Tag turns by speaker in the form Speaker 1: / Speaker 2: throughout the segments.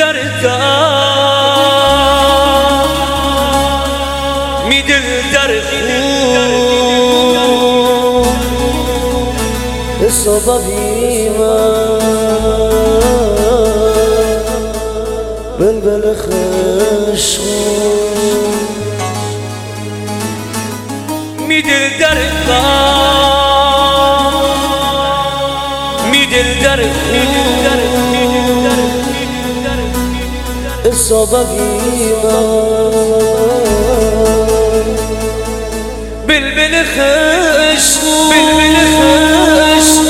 Speaker 1: میدل در
Speaker 2: حسابی بلبل خشم
Speaker 1: میدل در میدل در
Speaker 2: حسابی
Speaker 1: بلبل خشم بلبل خشم.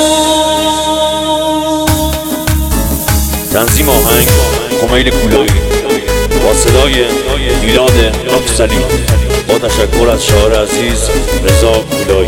Speaker 3: تنظیم آهنگ کمیل کولایی با صدای میلاد راکسلی با تشکر از شاعر عزیز رضا کولایی.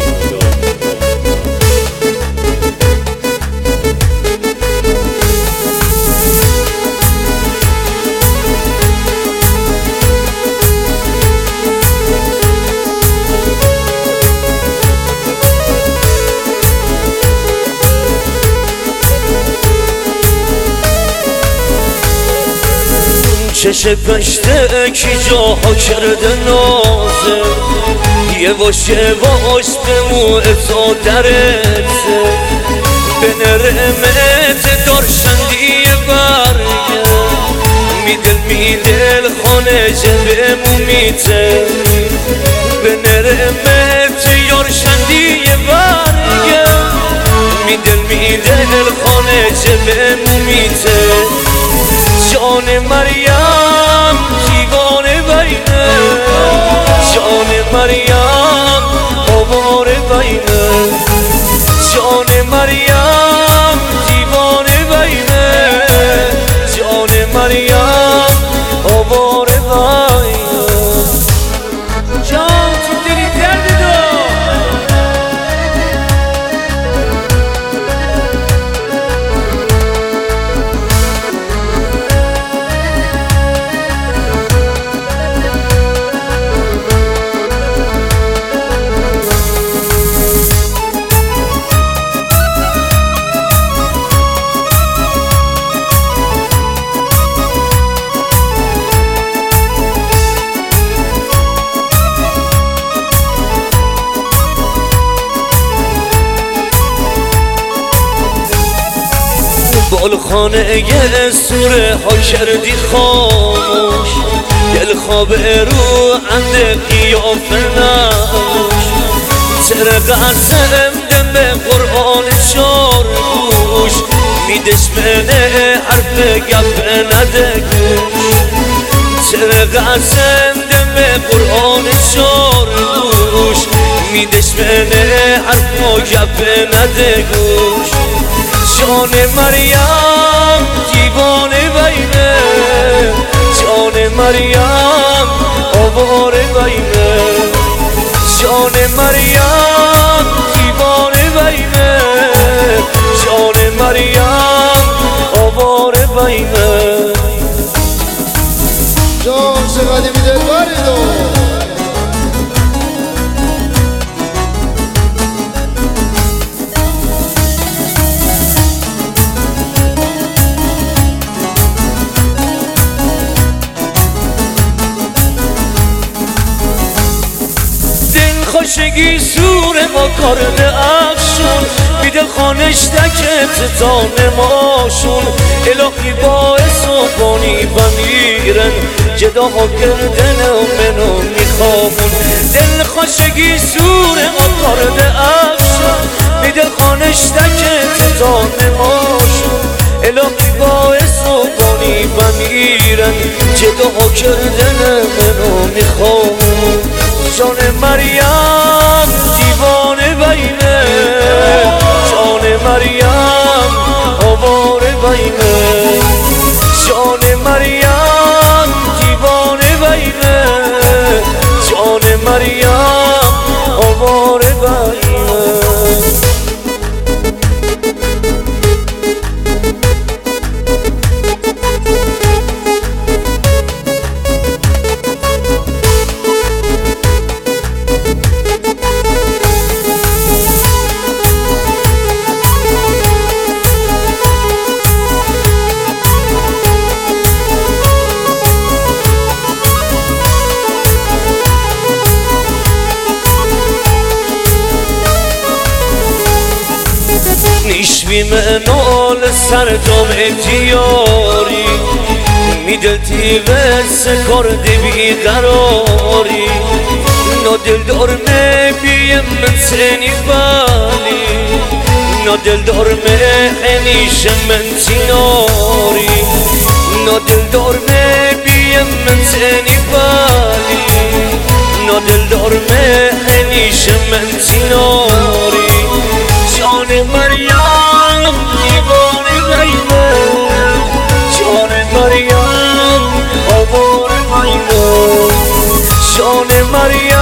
Speaker 1: چش پشته کی جاها کرده نازه یواش یواش به موعظا درته به نرمت دارشندی برگه میدل خانه جبه مومیته به نرمت یارشندی برگه میدل خانه جبه مومیته جان مریم دیوانه بینه جان مریم آواره بینه جان مریم دیوانه بینه جان مریم آواره بینه جان تو دلی درد دار بالخانه یه سوره ها کردی خاموش دل خواب رو عند قیافه نباش چرا قسم دم قرآن چار گوش میدش منه حرف گپ نده گوش چرا قسم دم قرآن چار گوش میدش منه حرف گپ نده گوش جان مریم دیوانه بینه جان مریم آواره بینه جان مریم دیوانه بینه جان مریم آواره بینه
Speaker 2: جان چقدر میده کاری دو
Speaker 1: خوشگی سور ما کارن افشون میده خانش دکت تا نماشون الهی باعث و بانی و میرن جداها کردن و منو میخوامون دل خوشگی سور ما کارن افشون میده خانش دکت تا نماشون الهی باعث و بانی و میرن جداها کردن منو میخوامون جان مریم دیوانه بینه جان مریم آواره بینه جان مریم دیوانه بینه جان مریم آواره بینه شوی منال سرجام اتیاری میدلتی وس کرده بیقراری نادل دارمه بیم من سنی بالی نادل دارمه حنیش من تیناری نادل دارمه بیم من سنی بالی نادل دارمه حنیش من تیناری جان مریم دیوانه غیبه جان مریم آوار غیبه جان مریم